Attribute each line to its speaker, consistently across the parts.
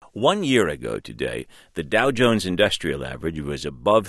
Speaker 1: 1 year ago today, the Dow Jones Industrial Average was above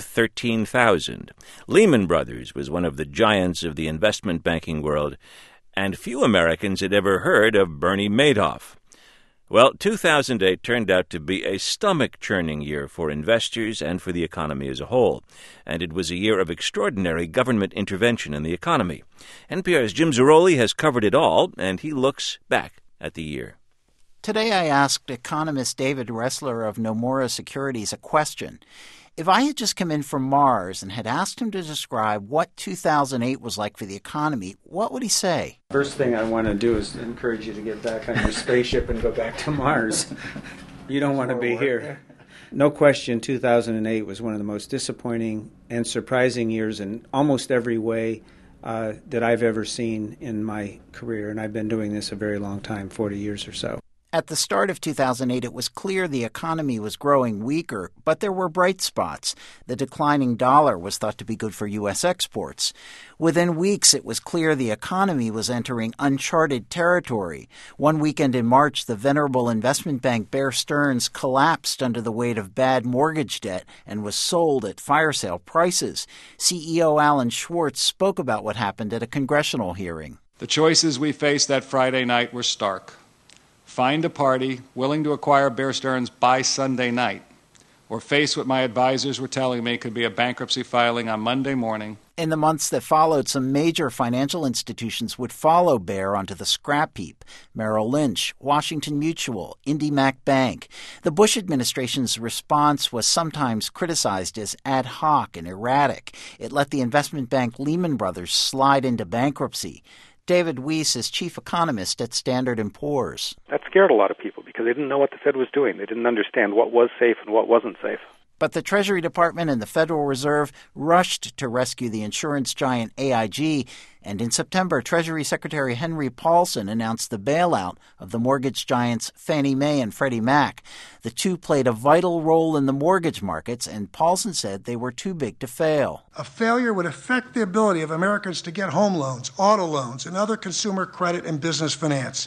Speaker 1: 13,000. Lehman Brothers was one of the giants of the investment banking world, and few Americans had ever heard of Bernie Madoff. Well, 2008 turned out to be a stomach-churning year for investors and for the economy as a whole, and it was a year of extraordinary government intervention in the economy. NPR's Jim Zarroli has covered it all, and he looks back at the year.
Speaker 2: Today I asked economist David Ressler of Nomura Securities a question. If I had just come in from Mars and had asked him to describe what 2008 was like for the economy, what would he say?
Speaker 3: First thing I want to do is encourage you to get back on your spaceship and go back to Mars. You don't want to be here. No question, 2008 was one of the most disappointing and surprising years in almost every way that I've ever seen in my career. And I've been doing this a very long time, 40 years or so.
Speaker 2: At the start of 2008, it was clear the economy was growing weaker, but there were bright spots. The declining dollar was thought to be good for U.S. exports. Within weeks, it was clear the economy was entering uncharted territory. One weekend in March, the venerable investment bank Bear Stearns collapsed under the weight of bad mortgage debt and was sold at fire sale prices. CEO Alan Schwartz spoke about what happened at a congressional hearing.
Speaker 4: The choices we faced that Friday night were stark. Find a party willing to acquire Bear Stearns by Sunday night, or face what my advisors were telling me could be a bankruptcy filing on Monday morning.
Speaker 2: In the months that followed, some major financial institutions would follow Bear onto the scrap heap. Merrill Lynch, Washington Mutual, IndyMac Bank. The Bush administration's response was sometimes criticized as ad hoc and erratic. It let the investment bank Lehman Brothers slide into bankruptcy. David Weiss is chief economist at Standard & Poor's.
Speaker 5: That scared a lot of people because they didn't know what the Fed was doing. They didn't understand what was safe and what wasn't safe.
Speaker 2: But the Treasury Department and the Federal Reserve rushed to rescue the insurance giant AIG, and in September, Treasury Secretary Henry Paulson announced the bailout of the mortgage giants Fannie Mae and Freddie Mac. The two played a vital role in the mortgage markets, and Paulson said they were too big to fail.
Speaker 6: A failure would affect the ability of Americans to get home loans, auto loans, and other consumer credit and business finance.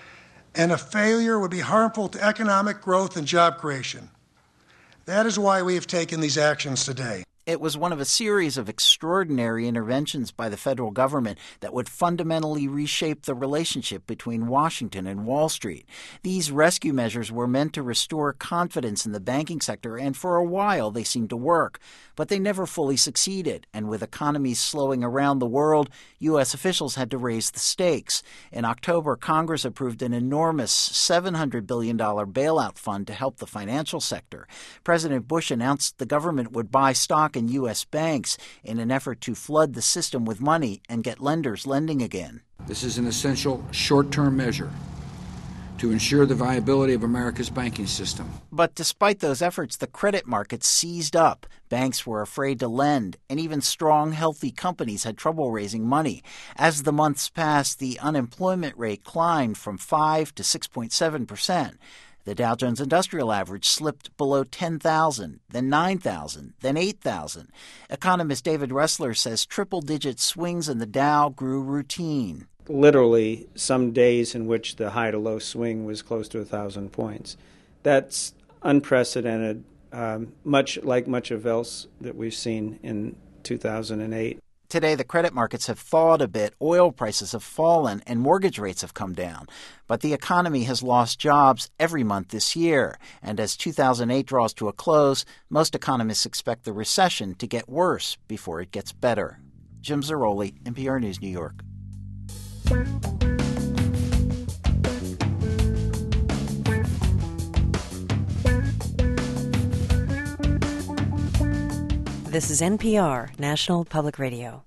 Speaker 6: And a failure would be harmful to economic growth and job creation. That is why we have taken these actions today.
Speaker 2: It was one of a series of extraordinary interventions by the federal government that would fundamentally reshape the relationship between Washington and Wall Street. These rescue measures were meant to restore confidence in the banking sector, and for a while they seemed to work. But they never fully succeeded, and with economies slowing around the world, U.S. officials had to raise the stakes. In October, Congress approved an enormous $700 billion bailout fund to help the financial sector. President Bush announced the government would buy stock in U.S. banks in an effort to flood the system with money and get lenders lending again.
Speaker 7: This is an essential short-term measure to ensure the viability of America's banking system.
Speaker 2: But despite those efforts, the credit markets seized up. Banks were afraid to lend, and even strong, healthy companies had trouble raising money. As the months passed, the unemployment rate climbed from 5 to 6.7%. The Dow Jones Industrial Average slipped below 10,000, then 9,000, then 8,000. Economist David Ressler says triple-digit swings in the Dow grew routine.
Speaker 3: Literally, some days in which the high-to-low swing was close to 1,000 points. That's unprecedented, much of else that we've seen in 2008.
Speaker 2: Today, the credit markets have thawed a bit, oil prices have fallen, and mortgage rates have come down. But the economy has lost jobs every month this year. And as 2008 draws to a close, most economists expect the recession to get worse before it gets better. Jim Zarroli, NPR News, New York.
Speaker 8: This is NPR, National Public Radio.